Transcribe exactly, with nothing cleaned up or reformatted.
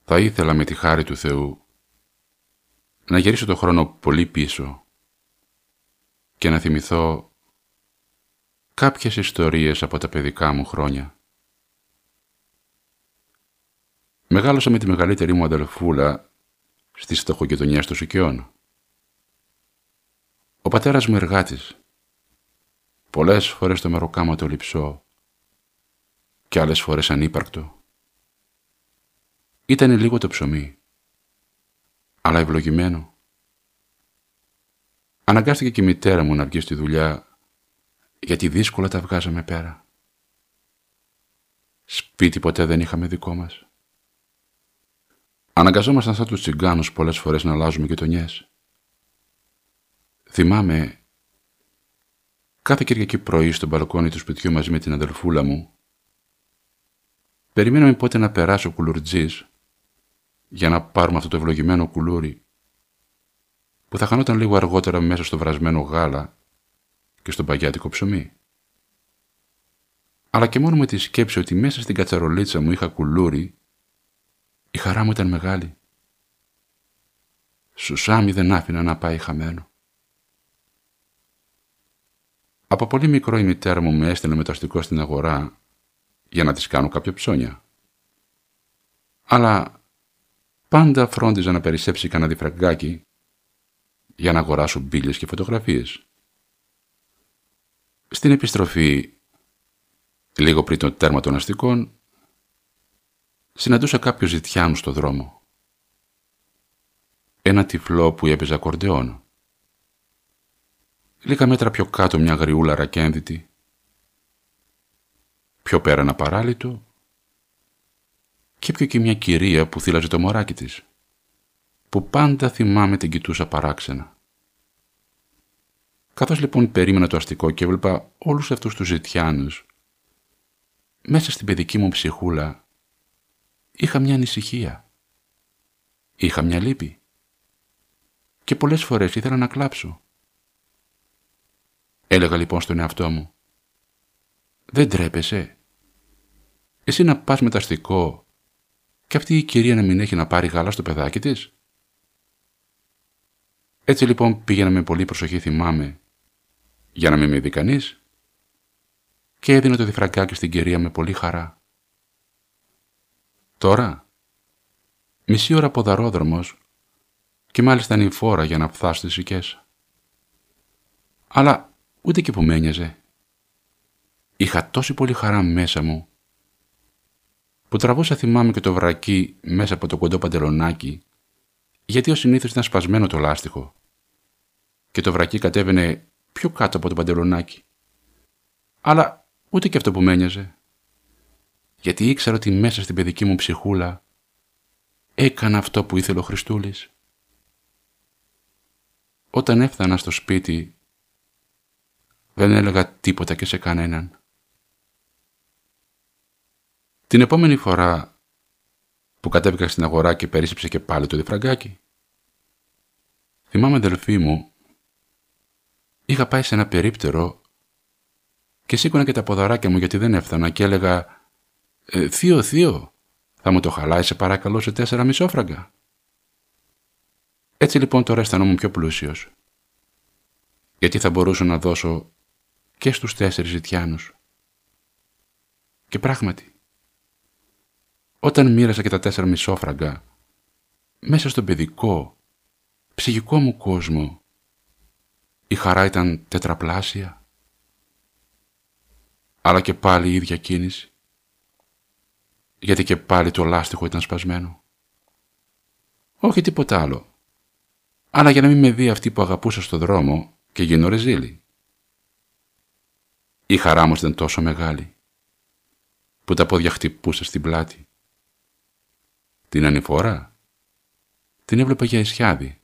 Θα ήθελα με τη χάρη του Θεού να γυρίσω το χρόνο πολύ πίσω και να θυμηθώ κάποιες ιστορίες από τα παιδικά μου χρόνια. Μεγάλωσα με τη μεγαλύτερη μου αδελφούλα στις φτωχογειτονιές των Σικιών. Ο πατέρας μου εργάτης, πολλές φορές το μεροκάματο λειψό και άλλες φορές ανύπαρκτο. Ήτανε λίγο το ψωμί, αλλά ευλογημένο. Αναγκάστηκε και η μητέρα μου να βγει στη δουλειά, γιατί δύσκολα τα βγάζαμε πέρα. Σπίτι ποτέ δεν είχαμε δικό μας. Αναγκαζόμασταν σαν τους τσιγκάνους πολλές φορές να αλλάζουμε γειτονιές. Θυμάμαι, κάθε Κυριακή πρωί στο μπαλκόνι του σπιτιού μαζί με την αδελφούλα μου, περιμέναμε πότε να περάσει ο κουλουρτζής για να πάρουμε αυτό το ευλογημένο κουλούρι που θα χανόταν λίγο αργότερα μέσα στο βρασμένο γάλα και στο παγιάτικο ψωμί. Αλλά και μόνο με τη σκέψη ότι μέσα στην κατσαρολίτσα μου είχα κουλούρι, η χαρά μου ήταν μεγάλη. Σουσάμι δεν άφηνα να πάει χαμένο. Από πολύ μικρό η μητέρα μου με έστελνε με το αστικό στην αγορά για να της κάνω κάποια ψώνια. Αλλά πάντα φρόντιζα να περισσέψει κανένα διφραγκάκι για να αγοράσω μπίλες και φωτογραφίες. Στην επιστροφή, λίγο πριν το τέρμα των αστικών, συναντούσα κάποιο ζητιάνου στο δρόμο. Ένα τυφλό που έπαιζε ακορντεόν. Λίγα μέτρα πιο κάτω μια γριούλα ρακένδυτη. Πιο πέρα ένα παράλυτο και πιο εκεί μια κυρία που θύλαζε το μωράκι της, που πάντα θυμάμαι την κοιτούσα παράξενα. Καθώς λοιπόν περίμενα το αστικό και έβλεπα όλους αυτούς τους ζητιάνους, μέσα στην παιδική μου ψυχούλα είχα μια ανησυχία. Είχα μια λύπη. Και πολλές φορές ήθελα να κλάψω. Έλεγα λοιπόν στον εαυτό μου, δεν τρέπεσαι. Εσύ να πας με το αστικό και αυτή η κυρία να μην έχει να πάρει γάλα στο παιδάκι της. Έτσι λοιπόν πήγαινα με πολύ προσοχή, θυμάμαι, για να μην με δει κανείς, και έδινα το διφραγκάκι στην κυρία με πολύ χαρά. Τώρα, μισή ώρα ποδαρόδρομος και μάλιστα είναι η φόρα για να φθάσω στις Σικές. Αλλά ούτε και που με ένοιαζε. Είχα τόση πολύ χαρά μέσα μου που τραβούσα, θυμάμαι, και το βρακί μέσα από το κοντό παντελονάκι, γιατί ως συνήθως ήταν σπασμένο το λάστιχο και το βρακί κατέβαινε πιο κάτω από το παντελονάκι. Αλλά ούτε και αυτό που με ένοιαζε, γιατί ήξερα ότι μέσα στην παιδική μου ψυχούλα έκανα αυτό που ήθελε ο Χριστούλης. Όταν έφτανα στο σπίτι δεν έλεγα τίποτα και σε κανέναν. Την επόμενη φορά που κατέβηκα στην αγορά και περίσσεψε και πάλι το διφραγκάκι, θυμάμαι, αδελφή μου, είχα πάει σε ένα περίπτερο και σήκωνα και τα ποδαράκια μου γιατί δεν έφτανα και έλεγα ε, «Θείο, θείο, θα μου το χαλάει σε παρακαλώ σε τέσσερα μισόφραγκα». Έτσι λοιπόν τώρα αισθανόμουν πιο πλούσιος, γιατί θα μπορούσα να δώσω και στους τέσσερις ζητιάνους. Και πράγματι, όταν μοίρασα και τα τέσσερα μισόφραγκα μέσα στον παιδικό, ψυχικό μου κόσμο, η χαρά ήταν τετραπλάσια. Αλλά και πάλι η ίδια κίνηση, γιατί και πάλι το λάστιχο ήταν σπασμένο. Όχι τίποτα άλλο, αλλά για να μην με δει αυτή που αγαπούσα στο δρόμο και γίνω ρεζίλη. Η χαρά μου ήταν τόσο μεγάλη που τα πόδια χτυπούσα στην πλάτη. Την ανηφορά την έβλεπα για ισιάδη